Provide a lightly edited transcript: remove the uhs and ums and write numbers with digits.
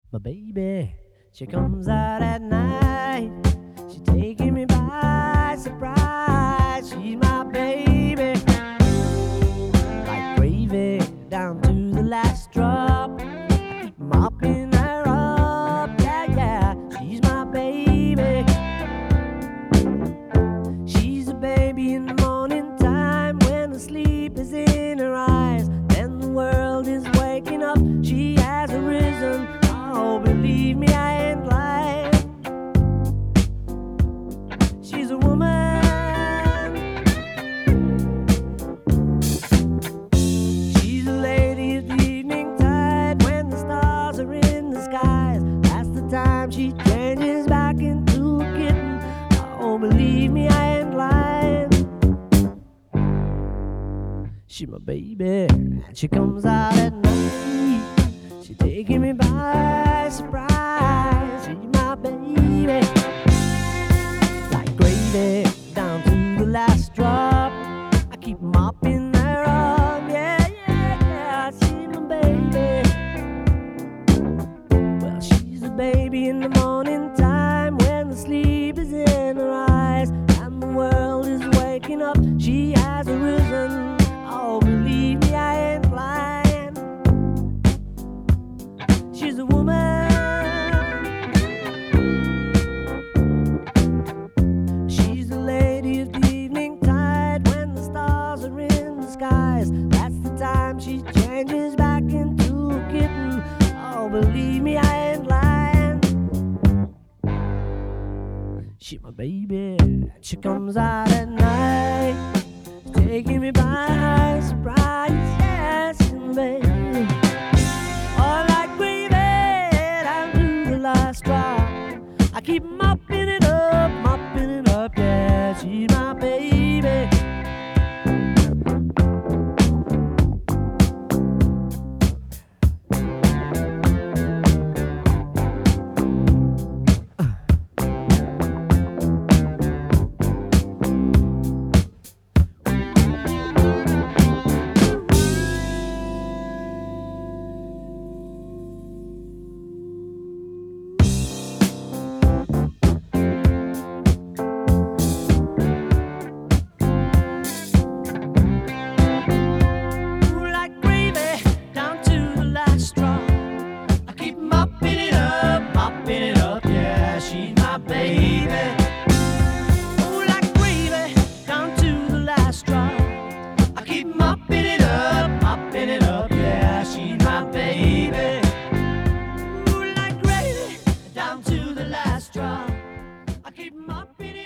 My baby, she comes out at night. She taking me by surprise. She's my baby, like gravy down to the last drop. I keep mopping her up, yeah, yeah. She's my baby. She's a baby in the morning time when the sleep is in her eyes. Then the world is waking up. She has arisen. Oh, believe me, I ain't lying. She's a woman. She's a lady of the evening tide when the stars are in the skies. That's the time she changes back into a kitten. Oh, believe me, I ain't lying. She's my baby, and she comes out at night. She's taking me by surprise. She's my baby, like gravy down to the last drop. I keep mopping her up, yeah, yeah, yeah. She's my baby. Well, she's a baby in the morning time when the sleep is in her eyes and the world is waking up. She has arisen. Oh, believe me, I ain't lying. She's a woman. She's the lady of the evening tide when the stars are in the skies. That's the time she changes back into a kitten. Oh, believe me, I ain't lying. She's my baby. She comes out at night, taking me by surprise. Yes, she's my baby. Oh, like gravy down to the last drop. I keep mopping it up, yeah. She's my baby. Mopping